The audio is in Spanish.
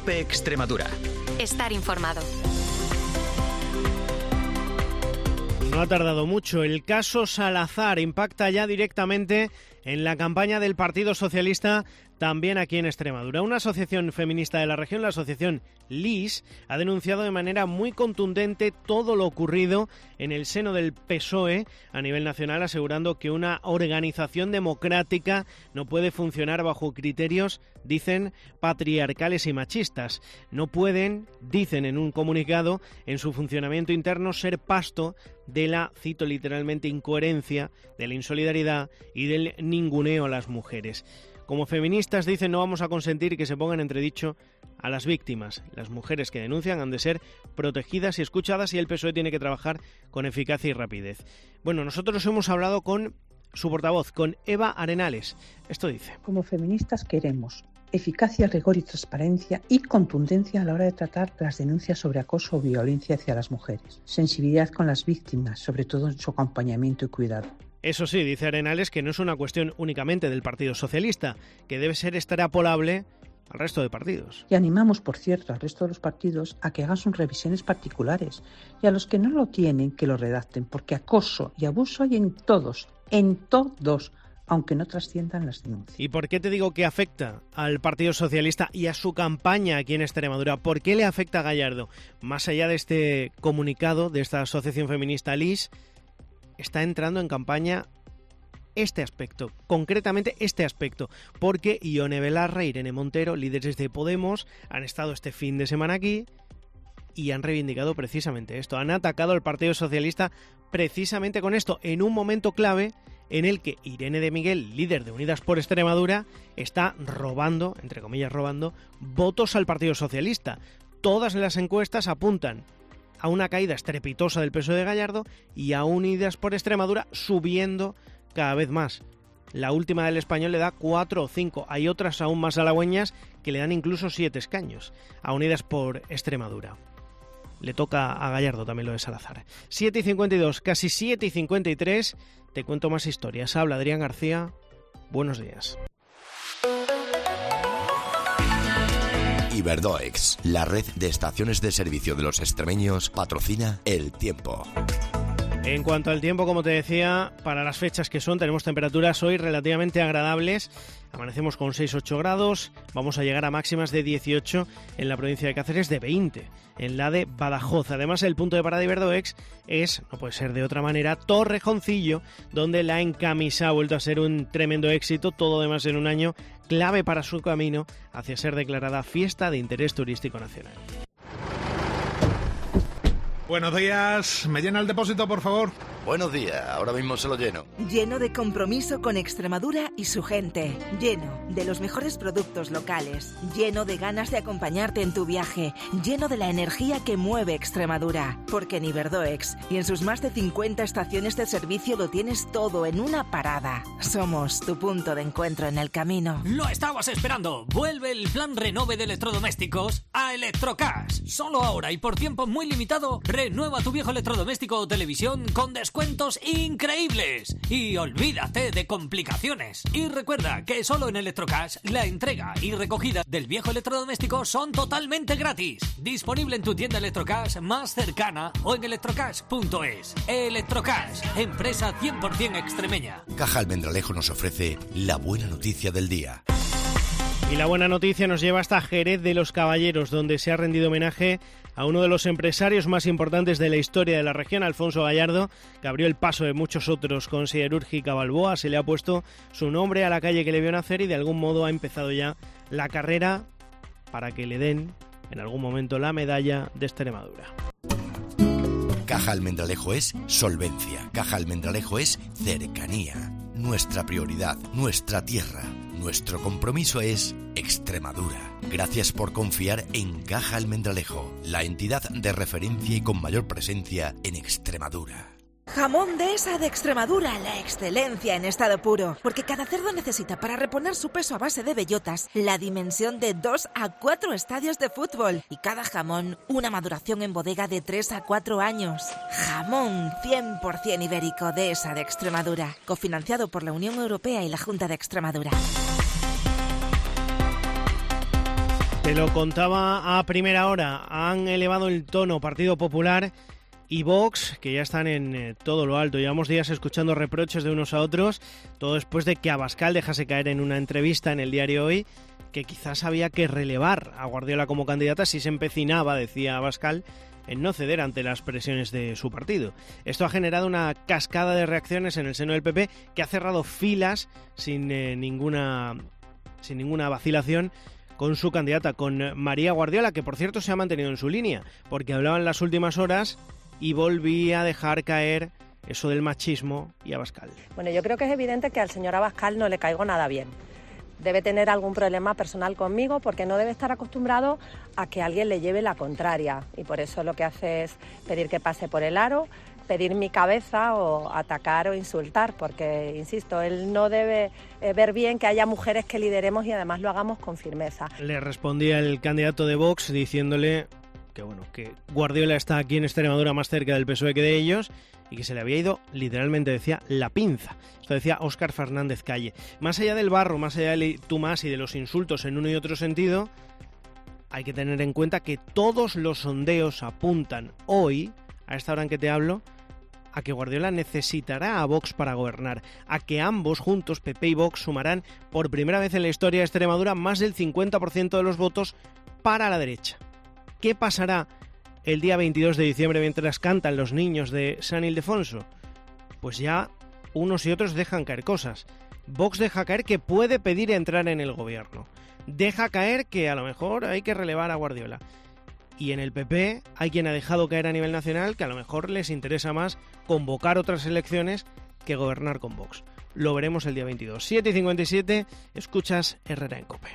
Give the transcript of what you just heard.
COPE Extremadura. Estar informado. No ha tardado mucho. El caso Salazar impacta ya directamente en la campaña del Partido Socialista, también aquí en Extremadura. Una asociación feminista de la región, la asociación LIS, ha denunciado de manera muy contundente todo lo ocurrido en el seno del PSOE a nivel nacional, asegurando que una organización democrática no puede funcionar bajo criterios, dicen, patriarcales y machistas. No pueden, dicen en un comunicado, en su funcionamiento interno ser pasto de la, cito literalmente, incoherencia, de la insolidaridad y del ninguneo a las mujeres. Como feministas, dicen, no vamos a consentir que se pongan en entredicho a las víctimas. Las mujeres que denuncian han de ser protegidas y escuchadas, y el PSOE tiene que trabajar con eficacia y rapidez. Bueno, nosotros hemos hablado con su portavoz, con Eva Arenales. Esto dice: como feministas queremos eficacia, rigor y transparencia y contundencia a la hora de tratar las denuncias sobre acoso o violencia hacia las mujeres. Sensibilidad con las víctimas, sobre todo en su acompañamiento y cuidado. Eso sí, dice Arenales, que no es una cuestión únicamente del Partido Socialista, que debe ser extrapolable al resto de partidos. Y animamos, por cierto, al resto de los partidos a que hagan sus revisiones particulares, y a los que no lo tienen, que lo redacten, porque acoso y abuso hay en todos, aunque no trasciendan las denuncias. ¿Y por qué te digo que afecta al Partido Socialista y a su campaña aquí en Extremadura? ¿Por qué le afecta a Gallardo? Más allá de este comunicado de esta asociación feminista LIS, está entrando en campaña este aspecto, concretamente este aspecto, porque Ione Belarra e Irene Montero, líderes de Podemos, han estado este fin de semana aquí y han reivindicado precisamente esto. Han atacado al Partido Socialista precisamente con esto, en un momento clave en el que Irene de Miguel, líder de Unidas por Extremadura, está robando, entre comillas robando, votos al Partido Socialista. Todas las encuestas apuntan a una caída estrepitosa del PSOE de Gallardo y a Unidas por Extremadura subiendo cada vez más. La última del Español le da 4 o 5. Hay otras aún más halagüeñas que le dan incluso 7 escaños a Unidas por Extremadura. Le toca a Gallardo también lo de Salazar. 7:52, casi 7:53. Te cuento más historias. Habla Adrián García. Buenos días. Iberdoex, la red de estaciones de servicio de los extremeños, patrocina El Tiempo. En cuanto al tiempo, como te decía, para las fechas que son, tenemos temperaturas hoy relativamente agradables. Amanecemos con 6-8 grados, vamos a llegar a máximas de 18 en la provincia de Cáceres, de 20 en la de Badajoz. Además, el punto de parada de Iberdoex es, no puede ser de otra manera, Torrejoncillo, donde la encamisa ha vuelto a ser un tremendo éxito, todo además en un año clave para su camino hacia ser declarada fiesta de interés turístico nacional. Buenos días, ¿me llena el depósito, por favor? Buenos días, ahora mismo se lo lleno. Lleno de compromiso con Extremadura y su gente. Lleno de los mejores productos locales. Lleno de ganas de acompañarte en tu viaje. Lleno de la energía que mueve Extremadura. Porque en Iberdoex y en sus más de 50 estaciones de servicio lo tienes todo en una parada. Somos tu punto de encuentro en el camino. Lo estabas esperando. Vuelve el plan renove de electrodomésticos a Electrocash. Solo ahora y por tiempo muy limitado, renueva tu viejo electrodoméstico o televisión con descuentos increíbles. Y olvídate de complicaciones. Y recuerda que solo en Electrocash la entrega y recogida del viejo electrodoméstico son totalmente gratis. Disponible en tu tienda Electrocash más cercana o en electrocash.es. Electrocash, empresa 100% extremeña. Caja Almendralejo nos ofrece la buena noticia del día. Y la buena noticia nos lleva hasta Jerez de los Caballeros, donde se ha rendido homenaje a uno de los empresarios más importantes de la historia de la región, Alfonso Gallardo, que abrió el paso de muchos otros con Siderúrgica Balboa. Se le ha puesto su nombre a la calle que le vio nacer y de algún modo ha empezado ya la carrera para que le den en algún momento la medalla de Extremadura. Caja Almendralejo es solvencia. Caja Almendralejo es cercanía. Nuestra prioridad, nuestra tierra. Nuestro compromiso es Extremadura. Gracias por confiar en Caja Almendralejo, la entidad de referencia y con mayor presencia en Extremadura. Jamón Dehesa de Extremadura, la excelencia en estado puro. Porque cada cerdo necesita para reponer su peso a base de bellotas la dimensión de 2 a 4 estadios de fútbol. Y cada jamón, una maduración en bodega de 3 a 4 años. Jamón 100% ibérico Dehesa de Extremadura. Cofinanciado por la Unión Europea y la Junta de Extremadura. Te lo contaba a primera hora, han elevado el tono Partido Popular y Vox, que ya están en todo lo alto. Llevamos días escuchando reproches de unos a otros, todo después de que Abascal dejase caer en una entrevista en el diario Hoy que quizás había que relevar a Guardiola como candidata si se empecinaba, decía Abascal, en no ceder ante las presiones de su partido. Esto ha generado una cascada de reacciones en el seno del PP que ha cerrado filas sin ninguna vacilación con su candidata, con María Guardiola, que por cierto se ha mantenido en su línea, porque hablaba en las últimas horas y volvía a dejar caer eso del machismo y Abascal. Bueno, yo creo que es evidente que al señor Abascal no le caigo nada bien. Debe tener algún problema personal conmigo porque no debe estar acostumbrado a que alguien le lleve la contraria y por eso lo que hace es pedir que pase por el aro, pedir mi cabeza o atacar o insultar, porque, insisto, él no debe ver bien que haya mujeres que lideremos y además lo hagamos con firmeza. Le respondía el candidato de Vox diciéndole que Guardiola está aquí en Extremadura más cerca del PSOE que de ellos y que se le había ido, literalmente decía, la pinza. Esto decía Óscar Fernández Calle. Más allá del barro, más allá del tú más y de los insultos en uno y otro sentido, hay que tener en cuenta que todos los sondeos apuntan hoy, a esta hora en que te hablo, a que Guardiola necesitará a Vox para gobernar, a que ambos juntos, PP y Vox, sumarán por primera vez en la historia de Extremadura más del 50% de los votos para la derecha. ¿Qué pasará el día 22 de diciembre mientras cantan los niños de San Ildefonso? Pues ya unos y otros dejan caer cosas. Vox deja caer que puede pedir entrar en el gobierno. Deja caer que a lo mejor hay que relevar a Guardiola. Y en el PP hay quien ha dejado caer a nivel nacional que a lo mejor les interesa más convocar otras elecciones que gobernar con Vox. Lo veremos el día 22. 7:57, escuchas Herrera en COPE.